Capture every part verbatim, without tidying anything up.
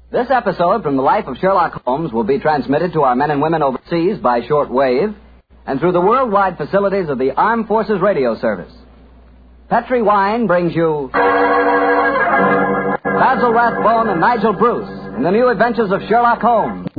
This episode from the life of Sherlock Holmes will be transmitted to our men and women overseas by short wave and through the worldwide facilities of the Armed Forces Radio Service. Petri Wine brings you Basil Rathbone and Nigel Bruce in the new adventures of Sherlock Holmes.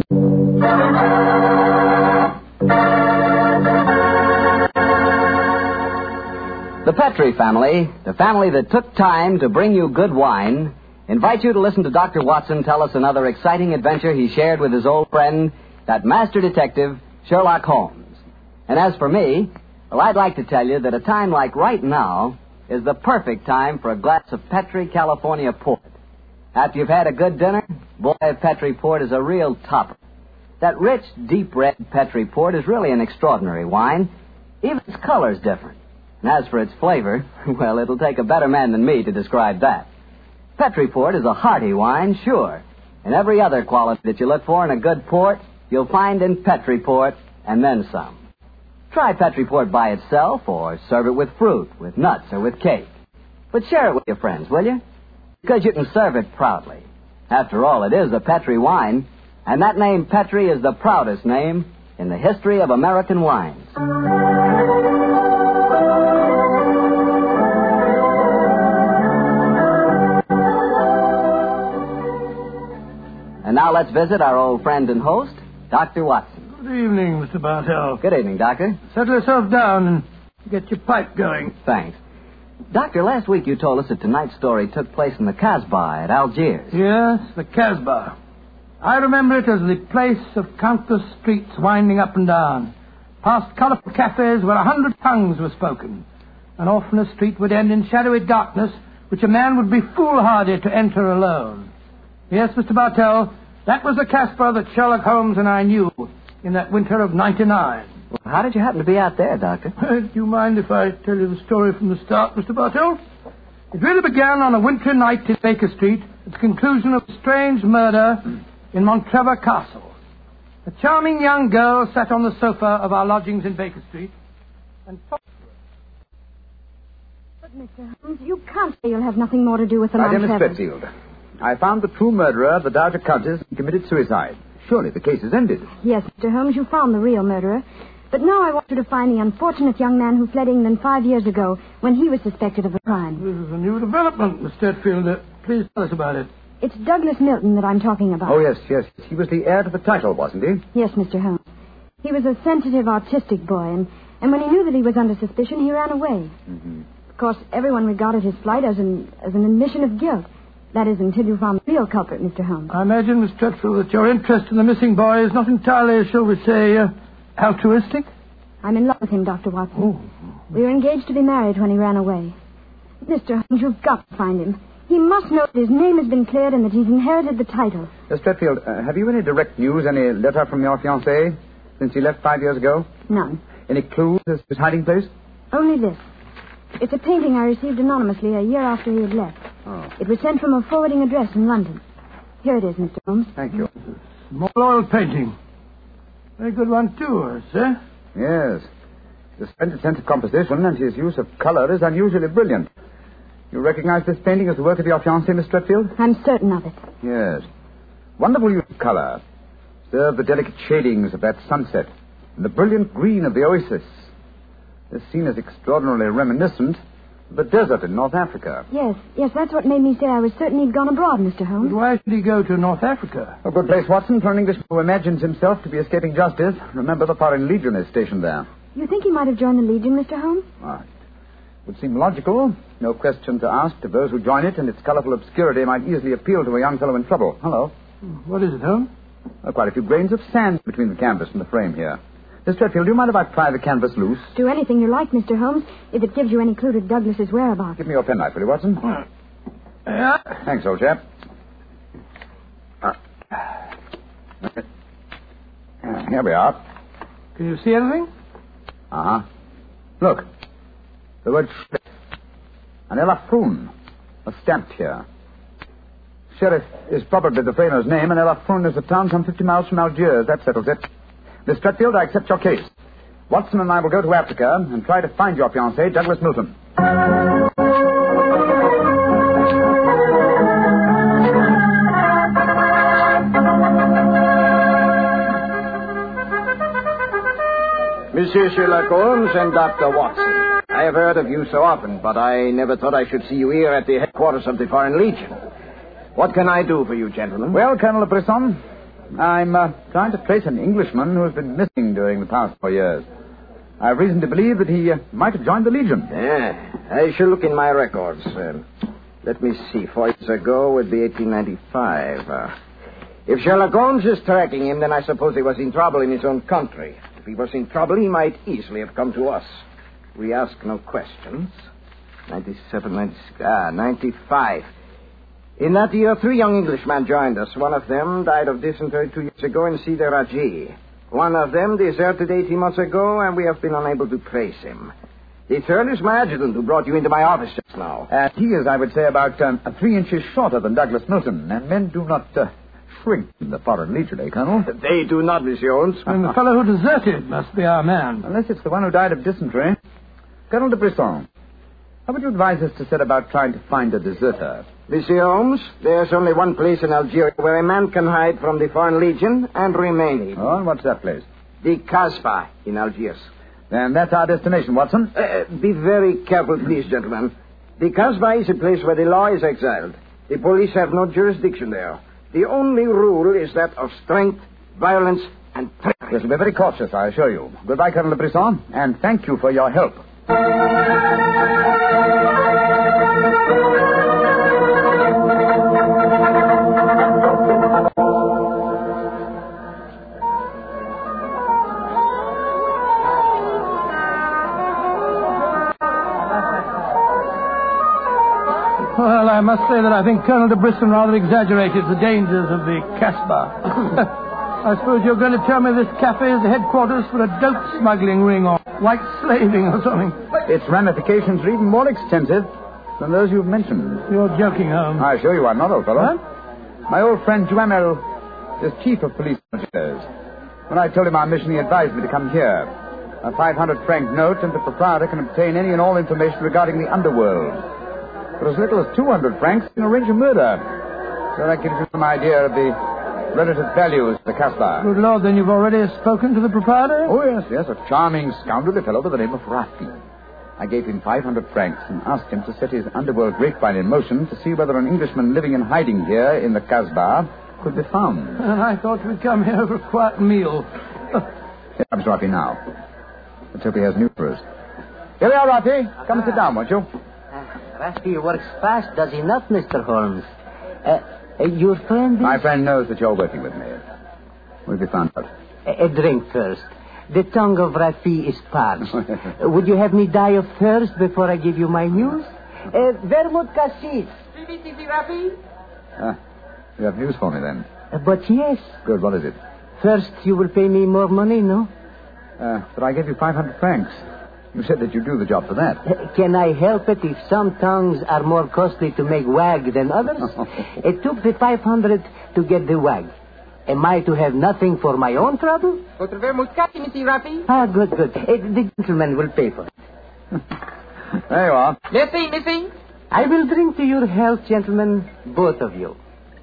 The Petri family, the family that took time to bring you good wine, invite you to listen to Doctor Watson tell us another exciting adventure he shared with his old friend, that master detective, Sherlock Holmes. And as for me, well, I'd like to tell you that a time like right now is the perfect time for a glass of Petri California Port. After you've had a good dinner, boy, Petri Port is a real topper. That rich, deep red Petri Port is really an extraordinary wine. Even its color's different. And as for its flavor, well, it'll take a better man than me to describe that. Petri Port is a hearty wine, sure. And every other quality that you look for in a good port, you'll find in Petri Port, and then some. Try Petri Port by itself, or serve it with fruit, with nuts, or with cake. But share it with your friends, will you? Because you can serve it proudly. After all, it is a Petri wine, and that name Petri is the proudest name in the history of American wines. And now let's visit our old friend and host, Doctor Watson. Good evening, Mister Bartell. Good evening, Doctor. Settle yourself down and get your pipe going. Thanks. Doctor, last week you told us that tonight's story took place in the Casbah at Algiers. Yes, the Casbah. I remember it as the place of countless streets winding up and down, past colourful cafes where a hundred tongues were spoken, and often a street would end in shadowy darkness which a man would be foolhardy to enter alone. Yes, Mister Bartell, that was the Casbah that Sherlock Holmes and I knew in that winter of ninety-nine. Well, how did you happen to be out there, Doctor? Do you mind if I tell you the story from the start, Mister Bartell? It really began on a wintry night in Baker Street at the conclusion of a strange murder in Montrevor Castle. A charming young girl sat on the sofa of our lodgings in Baker Street and talked to her. But, Mister Holmes, you can't say you'll have nothing more to do with the My dear Miss Montrevor. Thetfield, I found the true murderer of the Dowager Countess and committed suicide. Surely the case is ended. Yes, Mister Holmes, you found the real murderer. But now I want you to find the unfortunate young man who fled England five years ago when he was suspected of a crime. This is a new development, Miss Thetfield. Uh, please tell us about it. It's Douglas Milton that I'm talking about. Oh, yes, yes. He was the heir to the title, wasn't he? Yes, Mister Holmes. He was a sensitive, artistic boy, and, and when he knew that he was under suspicion, he ran away. Mm-hmm. Of course, everyone regarded his flight as an, as an admission of guilt. That is, until you found the real culprit, Mister Holmes. I imagine, Miss Thetfield, that your interest in the missing boy is not entirely, shall we say, uh, altruistic? I'm in love with him, Doctor Watson. Oh. We were engaged to be married when he ran away. Mister Holmes, you've got to find him. He must know that his name has been cleared and that he's inherited the title. Miss Thetfield, uh, have you any direct news, any letter from your fiancé since he left five years ago? None. Any clues as to his hiding place? Only this. It's a painting I received anonymously a year after he had left. Oh. It was sent from a forwarding address in London. Here it is, Mister Holmes. Thank you. Small oil painting. Very good one, too, sir. Yes. His splendid sense of composition and his use of color is unusually brilliant. You recognize this painting as the work of your fiancé, Miss Thetfield? I'm certain of it. Yes. Wonderful use of color. Observe the delicate shadings of that sunset and the brilliant green of the oasis. This scene is extraordinarily reminiscent of the desert in North Africa. Yes, yes, that's what made me say I was certain he'd gone abroad, Mister Holmes. But why should he go to North Africa? A good place, Watson, for an Englishman who imagines himself to be escaping justice. Remember, the Foreign Legion is stationed there. You think he might have joined the Legion, Mister Holmes? Ah, it would seem logical. No question to ask to those who join it, and its colorful obscurity might easily appeal to a young fellow in trouble. Hello. What is it, Holmes? Oh, quite a few grains of sand between the canvas and the frame here. Miss Thetfield, do you mind if I pry the canvas loose? Do anything you like, Mister Holmes, if it gives you any clue to Douglas's whereabouts. Give me your penknife, will you, Watson? Yeah. Thanks, old chap. Uh, here we are. Can you see anything? Uh-huh. Look. The word Sheriff. An Elafun. A stamped here. Sheriff is probably the framer's name, and Elafun is a town some fifty miles from Algiers. That settles it. Miss Thetfield, I accept your case. Watson and I will go to Africa and try to find your fiancé, Douglas Milton. Monsieur Sherlock Holmes and Doctor Watson. I have heard of you so often, but I never thought I should see you here at the headquarters of the Foreign Legion. What can I do for you, gentlemen? Well, Colonel Brisson, I'm uh, trying to trace an Englishman who has been missing during the past four years. I have reason to believe that he uh, might have joined the Legion. Yeah, I shall look in my records. Uh, let me see. Four years ago would be eighteen ninety-five. Uh, if Sherlock Holmes is tracking him, then I suppose he was in trouble in his own country. If he was in trouble, he might easily have come to us. We ask no questions. ninety-seven, ninety-six, ah, ninety-five. In that year, three young Englishmen joined us. One of them died of dysentery two years ago in Cedar Raji. One of them deserted eighteen months ago, and we have been unable to trace him. The third is my adjutant, who brought you into my office just now. Uh, he is, I would say, about um, three inches shorter than Douglas Milton, and men do not uh, shrink in the Foreign Legion, eh, Colonel? They do not, Monsieur Holmes. And the fellow who deserted must be our man. Unless it's the one who died of dysentery. Colonel de Brisson, how would you advise us to set about trying to find a deserter? Monsieur Holmes, there's only one place in Algeria where a man can hide from the Foreign Legion and remain hidden. Oh, and what's that place? The Kasbah in Algiers. Then that's our destination, Watson. Uh, be very careful, please, gentlemen. The Kasbah is a place where the law is exiled. The police have no jurisdiction there. The only rule is that of strength, violence, and treachery. We shall be very cautious, I assure you. Goodbye, Colonel de Brisson, and thank you for your help. Well, I must say that I think Colonel de Brisson rather exaggerated the dangers of the Casbah. I suppose you're going to tell me this cafe is the headquarters for a dope smuggling ring or white slaving or something. Its ramifications are even more extensive than those you've mentioned. You're joking, Holmes. I assure you I'm not, old fellow. Huh? My old friend Duhamel is chief of police in Algiers. When I told him our mission, he advised me to come here. A five hundred franc note, and the proprietor can obtain any and all information regarding the underworld. For as little as two hundred francs, you can arrange a murder. So that gives you some idea of the relative values of the Casbah. Good Lord, then you've already spoken to the proprietor? Oh, yes, yes, a charming scoundrelly fellow by the name of Rafi. I gave him five hundred francs and asked him to set his underworld grapevine in motion to see whether an Englishman living in hiding here in the Casbah could be found. And I thought we'd come here for a quiet meal. Here comes Rafi now. Let's hope he has news for us. Here we are, Rafi. Come and sit down, won't you? Rafi works fast, does he not, Mister Holmes? Uh, uh, your friend is... My friend knows that you're working with me. We'll be found out. A, a drink first. The tongue of Rafi is parched. uh, would you have me die of thirst before I give you my news? Uh, vermouth cassis. Ah, you have news for me, then? Uh, but yes. Good, what is it? First, you will pay me more money, no? Uh, but I gave you five hundred francs. You said that you'd do the job for that. Uh, can I help it if some tongues are more costly to make wag than others? It took the five hundred to get the wag. Am I to have nothing for my own trouble? Ah, good, good. Uh, the gentleman will pay for it. There you are. Merci, merci. I will drink to your health, gentlemen, both of you.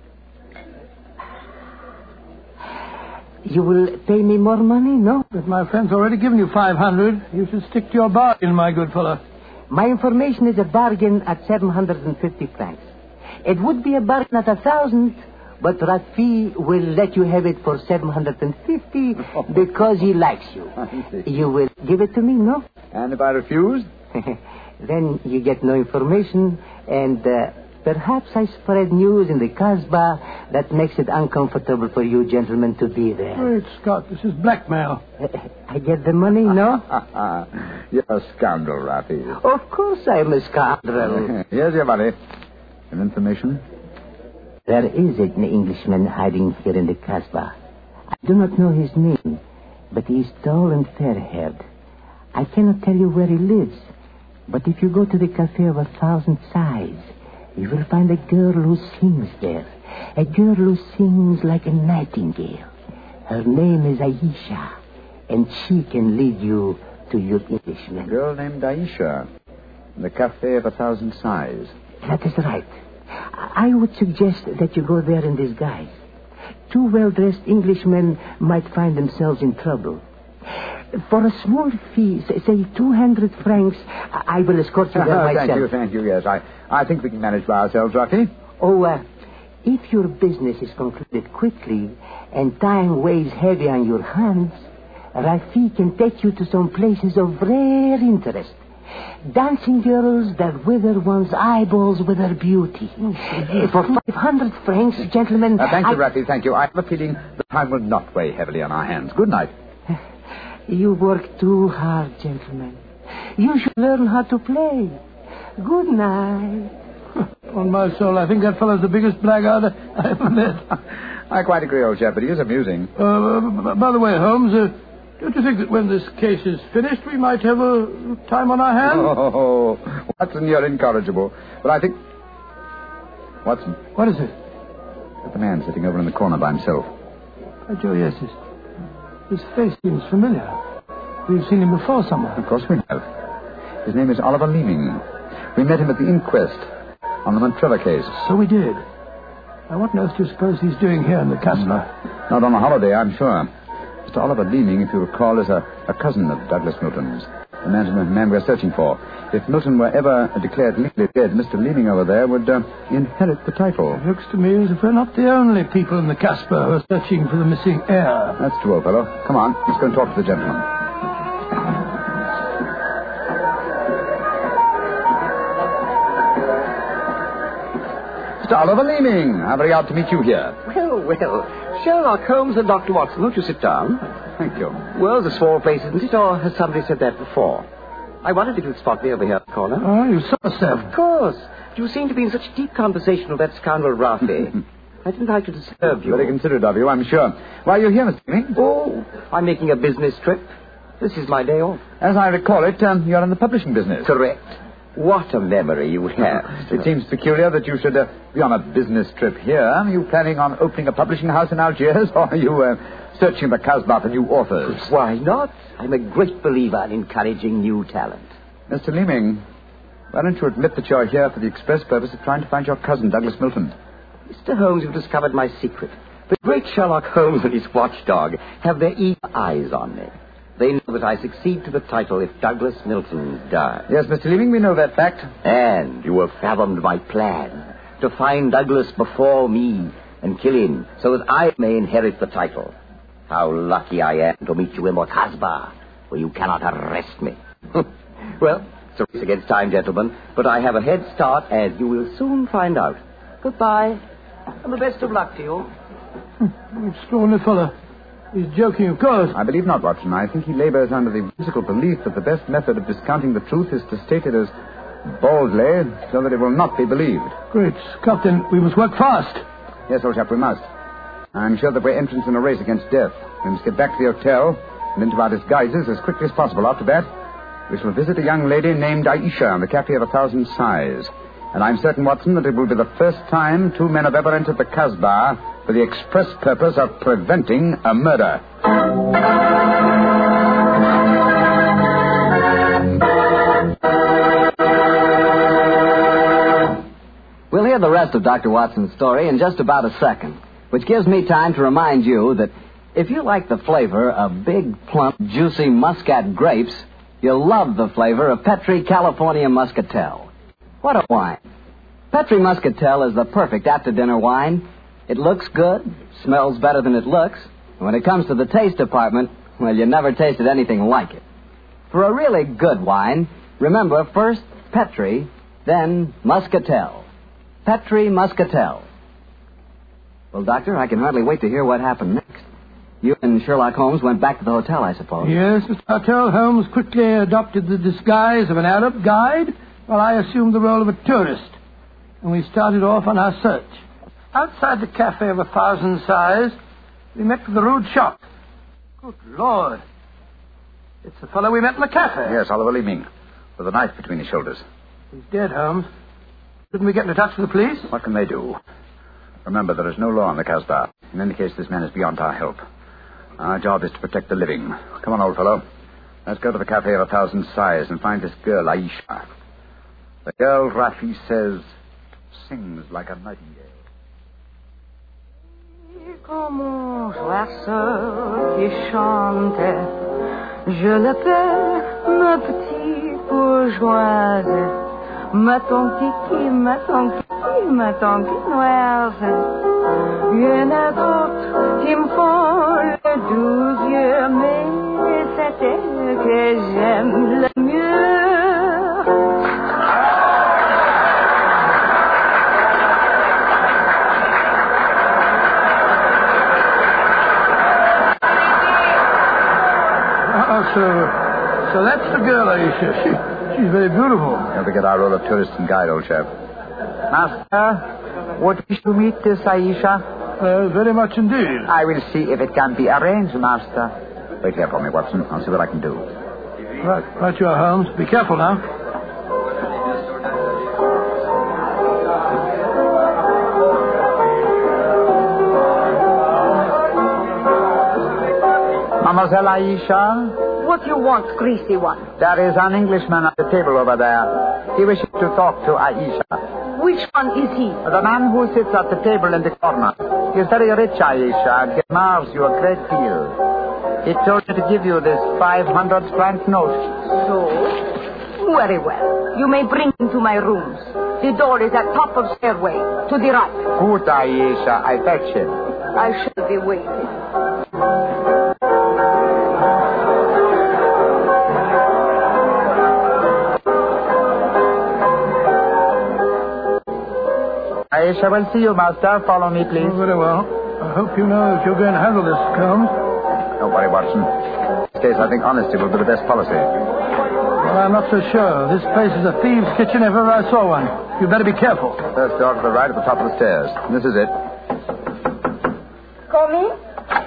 You will pay me more money, no? But my friend's already given you five hundred. You should stick to your bargain, my good fellow. My information is a bargain at seven hundred fifty francs. It would be a bargain at a thousand, but Rafi will let you have it for seven hundred fifty because he likes you. You will give it to me, no? And if I refuse? Then you get no information, and uh, perhaps I spread news in the Casbah that makes it uncomfortable for you gentlemen to be there. Great Scott, this is blackmail. Uh, I get the money, no? You're a scoundrel, Rafi. Of course I'm a scoundrel. Here's your money. And information? There is an Englishman hiding here in the Casbah. I do not know his name, but he is tall and fair-haired. I cannot tell you where he lives, but if you go to the Cafe of a Thousand Sighs, you will find a girl who sings there. A girl who sings like a nightingale. Her name is Aisha, and she can lead you to your Englishman. A girl named Aisha, in the Cafe of a Thousand Sighs. That is right. I would suggest that you go there in disguise. Two well-dressed Englishmen might find themselves in trouble. For a small fee, say, say two hundred francs, I will escort you there myself. Thank you, thank you, yes. I, I think we can manage by ourselves, Rocky. Oh, uh, if your business is concluded quickly and time weighs heavy on your hands, Rafi can take you to some places of rare interest. Dancing girls that wither one's eyeballs with their beauty. Uh, for five hundred francs, gentlemen... Uh, thank you, I... Rafi, thank you. I have a feeling the time will not weigh heavily on our hands. Good night. You work too hard, gentlemen. You should learn how to play. Good night. On my soul, I think that fellow's the biggest blackguard I ever met. I quite agree, old chap, but he is amusing. Uh, by the way, Holmes, uh, don't you think that when this case is finished, we might have a time on our hands? Oh, Watson, you're incorrigible. But I think... Watson. What is it? Look at the man sitting over in the corner by himself. Oh, Joe, yes, his, his face seems familiar. We've seen him before somewhere. Of course we have. His name is Oliver Leeming. We met him at the inquest on the Montrevor case. So we did. Now, what on earth do you suppose he's doing here in the castle? Not on a holiday, I'm sure. Mister Oliver Leeming, if you recall, is a, a cousin of Douglas Milton's, the man, the man we're searching for. If Milton were ever declared legally dead, Mister Leeming over there would uh, inherit the title. It looks to me as if we're not the only people in the Casbah who are searching for the missing heir. That's true, old fellow. Come on, let's go and talk to the gentleman. Mister Oliver Leeming, how very odd to meet you here. Well, well. Sherlock Holmes and Doctor Watson, won't you sit down? Thank you. Well, it's a small place, isn't it? Or has somebody said that before? I wondered if you'd spot me over here in the corner. Oh, you saw, sir. Of course. You seem to be in such deep conversation with that scoundrel Rafi. I didn't like to disturb you. Very considerate of you, I'm sure. Why are you here, Mister Leeming? Oh, I'm making a business trip. This is my day off. As I recall it, um, you're in the publishing business. Correct. What a memory you have. It seems peculiar that you should uh, be on a business trip here. Are you planning on opening a publishing house in Algiers, or are you uh, searching the Casbah for new authors? Why not? I'm a great believer in encouraging new talent. Mister Leeming, why don't you admit that you're here for the express purpose of trying to find your cousin, Douglas Milton? Mister Holmes, you've discovered my secret. The great Sherlock Holmes and his watchdog have their eager eyes on me. They know that I succeed to the title if Douglas Milton dies. Yes, Mister Leeming, we know that fact. And you have fathomed my plan to find Douglas before me and kill him so that I may inherit the title. How lucky I am to meet you in the Casbah, where you cannot arrest me. Well, it's a race against time, gentlemen, but I have a head start, as you will soon find out. Goodbye, and the best of luck to you. Extraordinary fellow. He's joking, of course. I believe not, Watson. I think he labors under the whimsical belief that the best method of discounting the truth is to state it as boldly so that it will not be believed. Great Scott, then we must work fast. Yes, old chap, we must. I'm sure that we're entrants in a race against death. We must get back to the hotel and into our disguises as quickly as possible. After that, we shall visit a young lady named Aisha in the Cafe of a Thousand Sighs. And I'm certain, Watson, that it will be the first time two men have ever entered the Casbah for the express purpose of preventing a murder. We'll hear the rest of Doctor Watson's story in just about a second, which gives me time to remind you that if you like the flavor of big, plump, juicy Muscat grapes, you'll love the flavor of Petri California Muscatel. What a wine. Petri Muscatel is the perfect after-dinner wine. It looks good, smells better than it looks, and when it comes to the taste department, well, you never tasted anything like it. For a really good wine, remember first Petri, then Muscatel. Petri Muscatel. Well, Doctor, I can hardly wait to hear what happened next. You and Sherlock Holmes went back to the hotel, I suppose. Yes, Mister Hotel. Holmes quickly adopted the disguise of an Arab guide, while I assumed the role of a tourist, and we started off on our search. Outside the Cafe of a Thousand Sighs, we met with a rude shock. Good Lord. It's the fellow we met in the cafe. Yes, Oliver Leeming, with a knife between his shoulders. He's dead, Holmes. Shouldn't we get into touch with the police? What can they do? Remember, there is no law in the Casbah. In any case, this man is beyond our help. Our job is to protect the living. Come on, old fellow. Let's go to the Cafe of a Thousand Sighs and find this girl, Aisha. The girl, Rafi says, sings like a nightingale. Como la sœur qui chante Je l'appelle ma petite bourgeoise, ma tante kiki, ma tante kiki, ma tante noise. Il y en a d'autres qui me font le doux yeux, mais c'est elle que j'aime le mieux. Oh, so, so that's the girl, Aisha. She, she's very beautiful. You'll have to get our role of tourist and guide, old chap. Master, would wish to meet this Aisha? Uh, very much indeed. I will see if it can be arranged, Master. Wait here for me, Watson. I'll see what I can do. Right, right you are, Holmes. Be careful now. Mademoiselle Aisha? What you want, greasy one? There is an Englishman at the table over there. He wishes to talk to Aisha. Which one is he? The man who sits at the table in the corner. He is very rich, Aisha. Demands you a great deal. He told me to give you this five hundred franc note. So? Very well. You may bring him to my rooms. The door is at top of stairway, to the right. Good, Aisha. I fetch him. I shall be waiting. Aisha will see you, Master. Follow me, please. Oh, very well. I hope you know if you're going to handle this, Holmes. Don't worry, Watson. In this case, I think honesty will be the best policy. Well, I'm not so sure. This place is a thieves' kitchen if ever I saw one. You'd better be careful. First door to the right at the top of the stairs. This is it. Come in.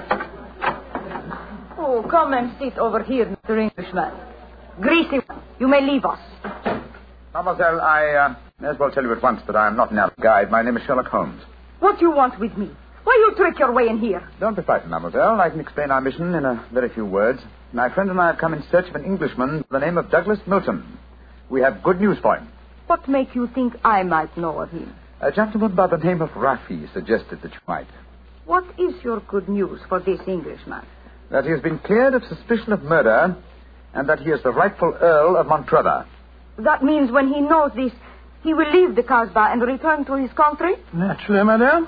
Oh, come and sit over here, Mister Englishman. Greasy one, you may leave us. Mademoiselle, I uh, may as well tell you at once that I am not an Arab guide. My name is Sherlock Holmes. What do you want with me? Why you trick your way in here? Don't be frightened, mademoiselle. I can explain our mission in a very few words. My friend and I have come in search of an Englishman by the name of Douglas Milton. We have good news for him. What make you think I might know of him? A gentleman by the name of Rafi suggested that you might. What is your good news for this Englishman? That he has been cleared of suspicion of murder and that he is the rightful Earl of Montrevor. That means when he knows this, he will leave the Casbah and return to his country? Naturally, madame.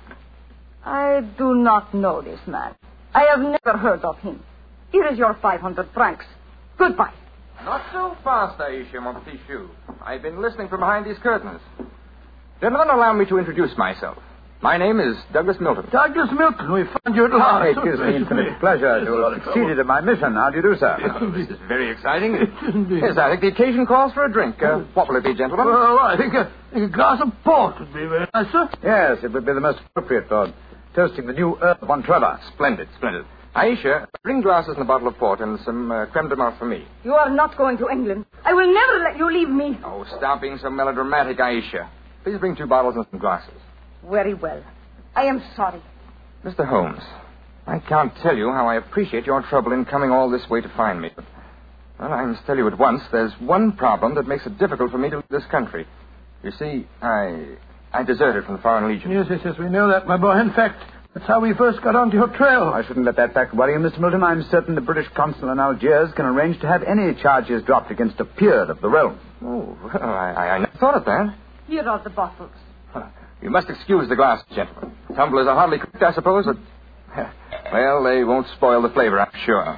I do not know this man. I have never heard of him. Here is your five hundred francs. Goodbye. Not so fast, Aisha, mon petit chou. I've been listening from behind these curtains. Gentlemen, allow me to introduce myself. My name is Douglas Milton. Douglas Milton, we found you at last. It gives me infinite pleasure to have succeeded in my mission. How do you do, sir? Oh, this is very exciting. Yes, I think the occasion calls for a drink. Uh, what will it be, gentlemen? Well, I think a, I think a glass of port would be very nice, sir. Yes, it would be the most appropriate for toasting the new Earl of Montrevor. Splendid, splendid. Aisha, bring glasses and a bottle of port and some uh, creme de menthe for me. You are not going to England. I will never let you leave me. Oh, stop being so melodramatic, Aisha. Please bring two bottles and some glasses. Very well. I am sorry. Mister Holmes, I can't tell you how I appreciate your trouble in coming all this way to find me. But, well, I must tell you at once, there's one problem that makes it difficult for me to leave this country. You see, I I deserted from the Foreign Legion. Yes, yes, yes, we know that, my boy. In fact, that's how we first got onto your trail. I shouldn't let that fact worry you, Mister Milton. I'm certain the British consul in Algiers can arrange to have any charges dropped against a peer of the realm. Oh, well, I, I, I never thought of that. Here are the bottles. You must excuse the glasses, gentlemen. Tumblers are hardly cooked, I suppose, but... Well, they won't spoil the flavor, I'm sure.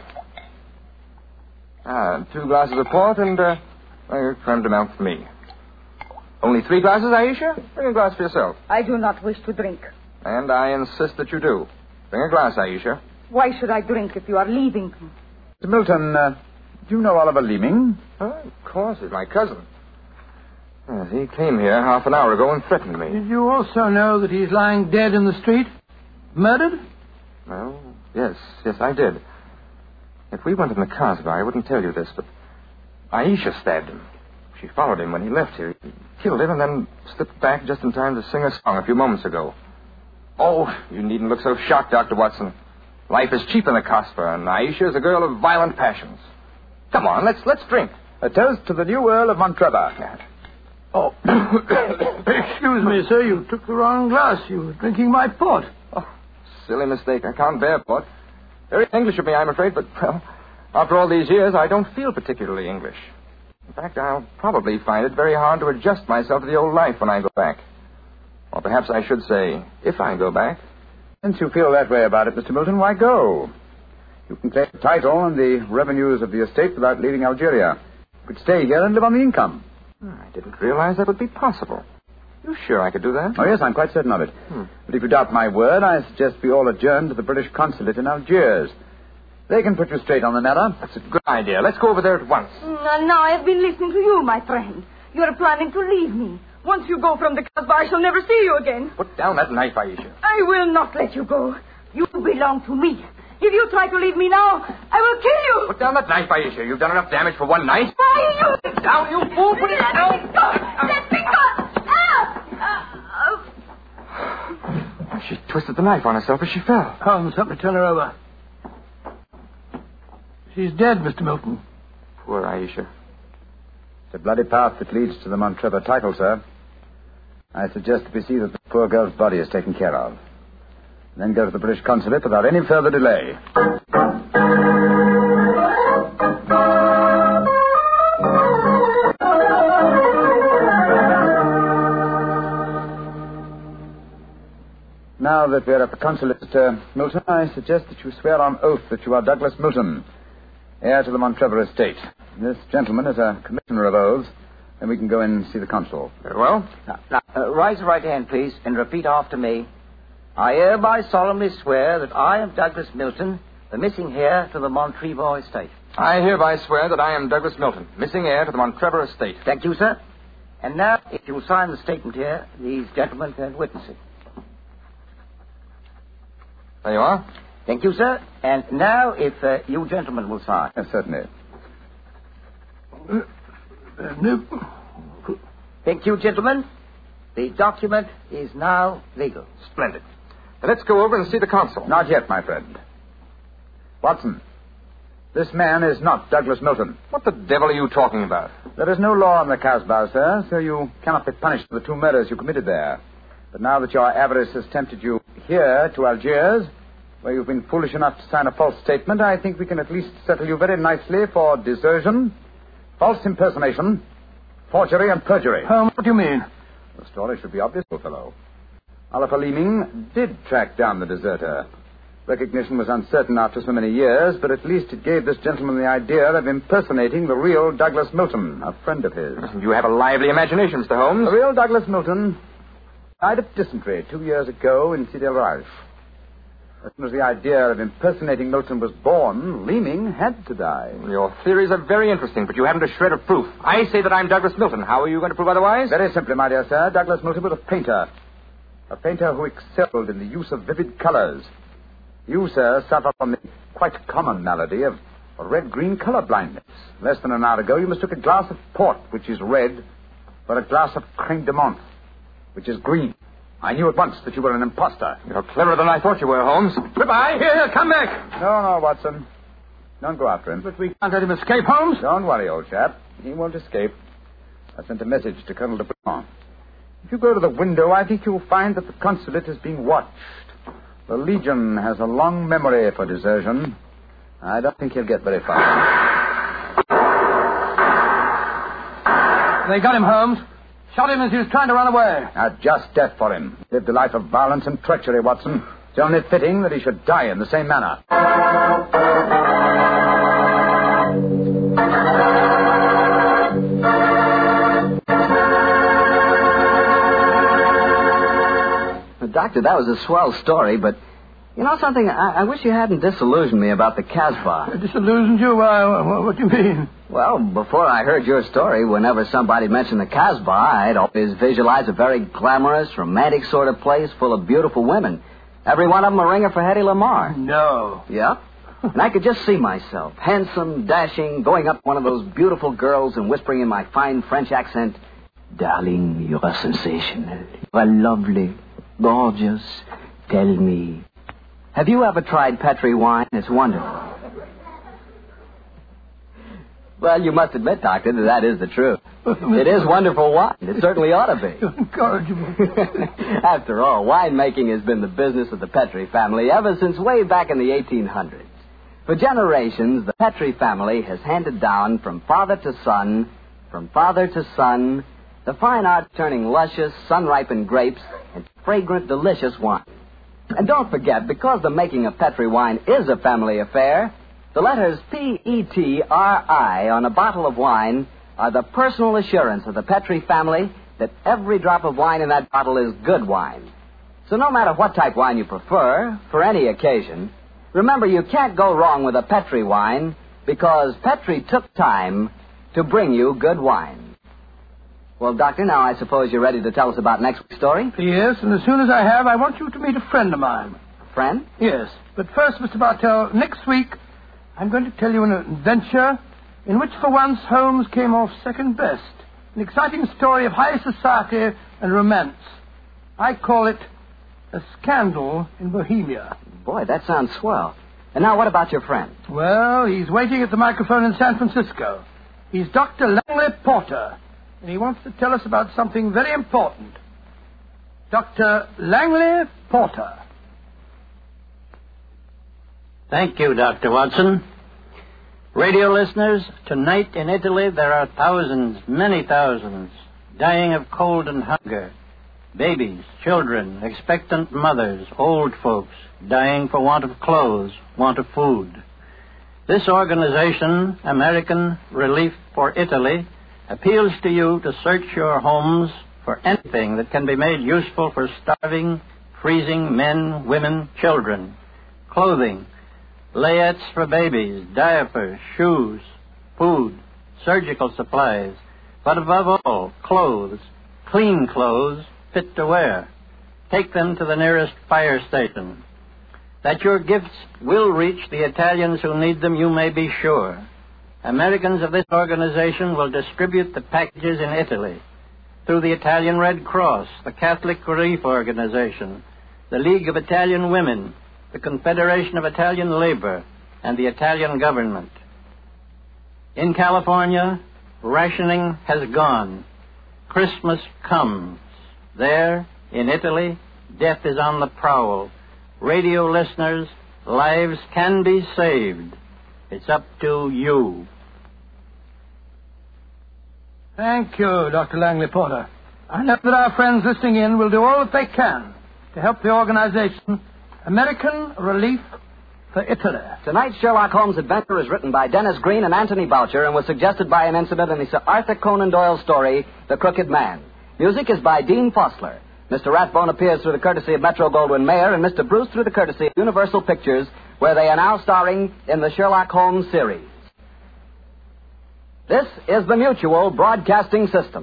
Ah, two glasses of port and, uh, a creme de menthe for me. Only three glasses, Aisha? Bring a glass for yourself. I do not wish to drink. And I insist that you do. Bring a glass, Aisha. Why should I drink if you are leaving? Mister Milton, uh, do you know Oliver Leeming? Oh, of course, he's my cousin. Yes, he came here half an hour ago and threatened me. Did you also know that he's lying dead in the street? Murdered? Well, yes, yes, I did. If we went in the Casbah, I wouldn't tell you this, but Aisha stabbed him. She followed him when he left here. He killed him and then slipped back just in time to sing a song a few moments ago. Oh, you needn't look so shocked, Doctor Watson. Life is cheap in the Casbah, and Aisha is a girl of violent passions. Come on, let's let's drink. A toast to the new Earl of Montrevor. Yeah. Oh, excuse me, sir. You took the wrong glass. You were drinking my port. Oh, silly mistake. I can't bear port. Very English of me, I'm afraid, but, well, After all these years, I don't feel particularly English. In fact, I'll probably find it very hard to adjust myself to the old life when I go back. Or perhaps I should say, if I go back. Since you feel that way about it, Mister Milton, why go? You can claim the title and the revenues of the estate without leaving Algeria. You could stay here and live on the income. I didn't realize that would be possible. You sure I could do that? Oh, yes, I'm quite certain of it. Hmm. But if you doubt my word, I suggest we all adjourn to the British consulate in Algiers. They can put you straight on the matter. That's a good idea. Let's go over there at once. Now, now I've been listening to you, my friend. You're planning to leave me. Once you go from the Kasbah, I shall never see you again. Put down that knife, Aisha. I will not let you go. You belong to me. If you try to leave me now, I will kill you. Put down that knife, Aisha. You've done enough damage for one night. Why you? Put it down, you fool. Put it Let down. me go. Let me go. Ah! Uh, She twisted the knife on herself as she fell. Holmes, help me turn her over. She's dead, Mister Milton. Poor Aisha. It's a bloody path that leads to the Montrevor title, sir. I suggest that we see that the poor girl's body is taken care of. Then go to the British consulate without any further delay. Now that we're at the consulate, Mister Milton, I suggest that you swear on oath that you are Douglas Milton, heir to the Montrevor estate. This gentleman is a commissioner of oaths, and we can go in and see the consul. Very well. Now, now uh, raise your right hand, please, and repeat after me. I hereby solemnly swear that I am Douglas Milton, the missing heir to the Montrevor estate. I hereby swear that I am Douglas Milton, missing heir to the Montrevor estate. Thank you, sir. And now, if you will sign the statement here, these gentlemen can witness it. There you are. Thank you, sir. And now, if uh, you gentlemen will sign. Yes, certainly. Uh, uh, no. Thank you, gentlemen. The document is now legal. Splendid. Now let's go over and see the consul. Not yet, my friend. Watson, this man is not Douglas Milton. What the devil are you talking about? There is no law in the Kasbah, sir, so you cannot be punished for the two murders you committed there. But now that your avarice has tempted you here to Algiers, where you've been foolish enough to sign a false statement, I think we can at least settle you very nicely for desertion, false impersonation, forgery, and perjury. Um, what do you mean? The story should be obvious, old fellow. Oliver Leeming did track down the deserter. Recognition was uncertain after so many years, but at least it gave this gentleman the idea of impersonating the real Douglas Milton, a friend of his. You have a lively imagination, Mister Holmes. The real Douglas Milton died of dysentery two years ago in Sidi El Raj. As soon as the idea of impersonating Milton was born, Leeming had to die. Your theories are very interesting, but you haven't a shred of proof. I say that I'm Douglas Milton. How are you going to prove otherwise? Very simply, my dear sir. Douglas Milton was a painter. A painter who excelled in the use of vivid colors. You, sir, suffer from the quite common malady of red-green color blindness. Less than an hour ago, you mistook a glass of port, which is red, for a glass of crème de menthe, which is green. I knew at once that you were an impostor. You're cleverer than I thought you were, Holmes. Goodbye. Here, here, come back. No, no, Watson. Don't go after him. But we can't let him escape, Holmes. Don't worry, old chap. He won't escape. I sent a message to Colonel de Bouillon. If you go to the window, I think you'll find that the consulate is being watched. The Legion has a long memory for desertion. I don't think he'll get very far. They got him, Holmes. Shot him as he was trying to run away. A just death for him. Lived a life of violence and treachery, Watson. It's only fitting that he should die in the same manner. Doctor, that was a swell story, but you know something? I, I wish you hadn't disillusioned me about the Kasbah. Disillusioned you? Uh, what do you mean? Well, before I heard your story, whenever somebody mentioned the Kasbah, I'd always visualize a very glamorous, romantic sort of place full of beautiful women. Every one of them a ringer for Hedy Lamarr. No. Yep. And I could just see myself, handsome, dashing, going up to one of those beautiful girls and whispering in my fine French accent, "Darling, you're a sensation. You're lovely. Gorgeous. Tell me. Have you ever tried Petri wine? It's wonderful." Well, you must admit, Doctor, that that is the truth. It is wonderful wine. It certainly ought to be. Incorrigible. After all, winemaking has been the business of the Petri family ever since way back in the eighteen hundreds. For generations, the Petri family has handed down from father to son, from father to son, the fine art of turning luscious, sun-ripened grapes into fragrant, delicious wine. And don't forget, because the making of Petri wine is a family affair, the letters P E T R I on a bottle of wine are the personal assurance of the Petri family that every drop of wine in that bottle is good wine. So no matter what type wine you prefer, for any occasion, remember you can't go wrong with a Petri wine because Petri took time to bring you good wine. Well, Doctor, now I suppose you're ready to tell us about next week's story? Yes, and as soon as I have, I want you to meet a friend of mine. A friend? Yes, but first, Mister Bartell, next week I'm going to tell you an adventure in which for once Holmes came off second best. An exciting story of high society and romance. I call it A Scandal in Bohemia. Boy, that sounds swell. And now what about your friend? Well, he's waiting at the microphone in San Francisco. He's Doctor Langley Porter, and he wants to tell us about something very important. Doctor Langley Porter. Thank you, Doctor Watson. Radio listeners, tonight in Italy there are thousands, many thousands, dying of cold and hunger. Babies, children, expectant mothers, old folks, dying for want of clothes, want of food. This organization, American Relief for Italy, appeals to you to search your homes for anything that can be made useful for starving, freezing men, women, children. Clothing, layettes for babies, diapers, shoes, food, surgical supplies, but above all, clothes, clean clothes, fit to wear. Take them to the nearest fire station. That your gifts will reach the Italians who need them, you may be sure. Americans of this organization will distribute the packages in Italy through the Italian Red Cross, the Catholic Relief Organization, the League of Italian Women, the Confederation of Italian Labor, and the Italian government. In California, rationing has gone. Christmas comes. There, in Italy, death is on the prowl. Radio listeners, lives can be saved. It's up to you. Thank you, Doctor Langley Porter. I know that our friends listening in will do all that they can to help the organization American Relief for Italy. Tonight's Sherlock Holmes adventure is written by Dennis Green and Anthony Boucher and was suggested by an incident in the Sir Arthur Conan Doyle story, The Crooked Man. Music is by Dean Fossler. Mister Rathbone appears through the courtesy of Metro-Goldwyn-Mayer and Mister Bruce through the courtesy of Universal Pictures, where they are now starring in the Sherlock Holmes series. This is the Mutual Broadcasting System.